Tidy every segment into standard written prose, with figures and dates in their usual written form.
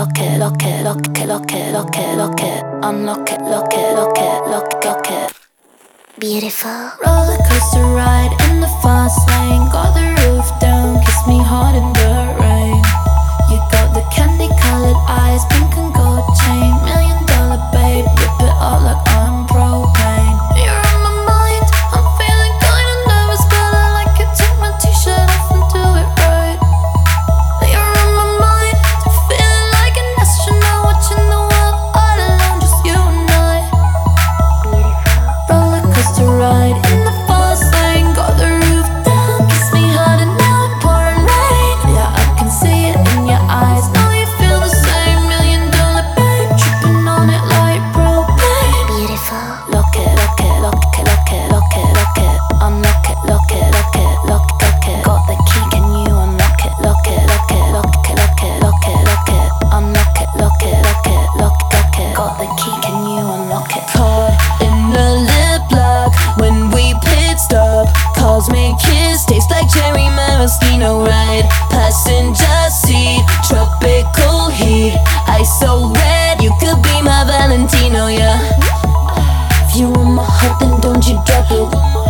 lock it, lock it, lock it, lock it, lock it, lock it. Unlock it, lock it, lock it, lock it, lock it. Beautiful. Roller coaster ride in the fast lane. Got the roof down, kiss me hard in the rain. You got the candy colored eyes, pink and gold chain. $1,000,000 babe, whip it up like I'm propane. You're on my mind, I'm feeling kinda nervous, but I like it. Take my t-shirt off and do it right. You're on my mind, feeling like an astronaut, watching the world all alone, just you and I. Roller coaster ride in the fast lane. Got the roof down, kiss me hard and now it's pouring rain. Yeah, I can see it in your eyes. Know you feel the same. $1,000,000 babe, tripping on it like propane. Beautiful. Lock it, lock it, lock it, lock it, lock it, lock it. Unlock it, lock it, lock it, lock it, lock it. Got the key, can you unlock it? Lock it, lock it, lock it, lock it, lock it, lock it. Unlock it, lock it, lock it, lock it, lock it. Got the key, can you unlock it? Caught in the lip lock when we pit stop. Cosmic kiss tastes like cherry maraschino ride. Passenger seat, tropical heat. Ice so red, you could be my Valentino, yeah. If you want my heart, then don't you drop it.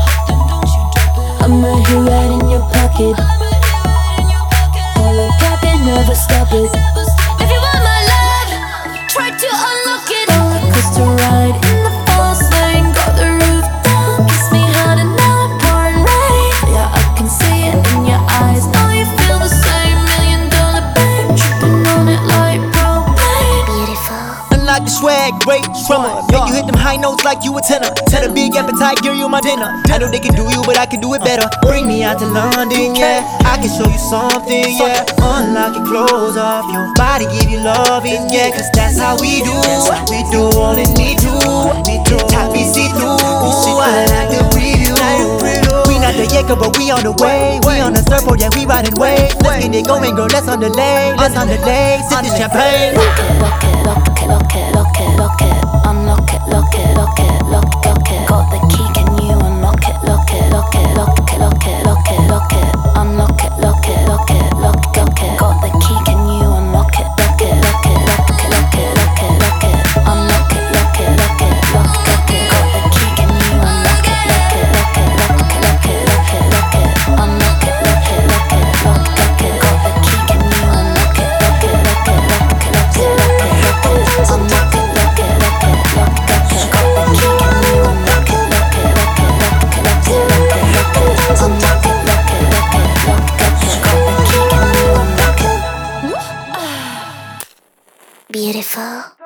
I'm right here, right in your pocket. All I got, they never stop it. If you want my love, try to unlock it. Roller coaster ride in the fast lane. Got the roof down, kiss me hard and now it's pouring rain. Yeah, I can see it in your eyes. Know you feel the same. $1,000,000 babe, tripping on it like propane. Beautiful. Unlock the swag, great drummer. Make you hit them high notes like you a tenor. Set a big appetite, girl, you my dinner. I know they can do you, but I can do it better. Bring me out to London, yeah. I can show you something, yeah. Unlock your clothes off, your body give you loving, yeah. Cause that's how we do. We do all it need to. Happy see through. I like the preview. We not the Jacob, but we on the way. We on the surfboard, yeah, we riding waves. Let's get it going, girl, let's on the lane. Let's on the lane, sip this champagne. Lock it, lock it, lock it, lock it, lock it, lock it. Unlock it, lock it, lock it, lock it, lock it. Got the key, can you unlock it? Lock it, lock it, lock it, lock it, lock it, lock it. Unlock it, lock it, lock it, lock it, lock it. Got the key, can you unlock it? Lock it, lock it, lock it, lock it, lock it, lock it. Unlock it, lock it, lock it, lock it, lock it. Got the key, can you unlock it? Lock it, lock it, lock it, lock it, lock it, lock it. Unlock it, lock it, lock it, lock it, lock it. Got the key, can you unlock it? Lock it, lock it, lock it, lock it, lock it, lock it. Unlock it, lock it, lock it, lock it, lock it. Got the key, can you unlock it? Lock it, lock it, lock it, lock it, lock it, lock it. Unlock it, lock it, lock it, lock it, lock it. Got the key, can you unlock it? Beautiful.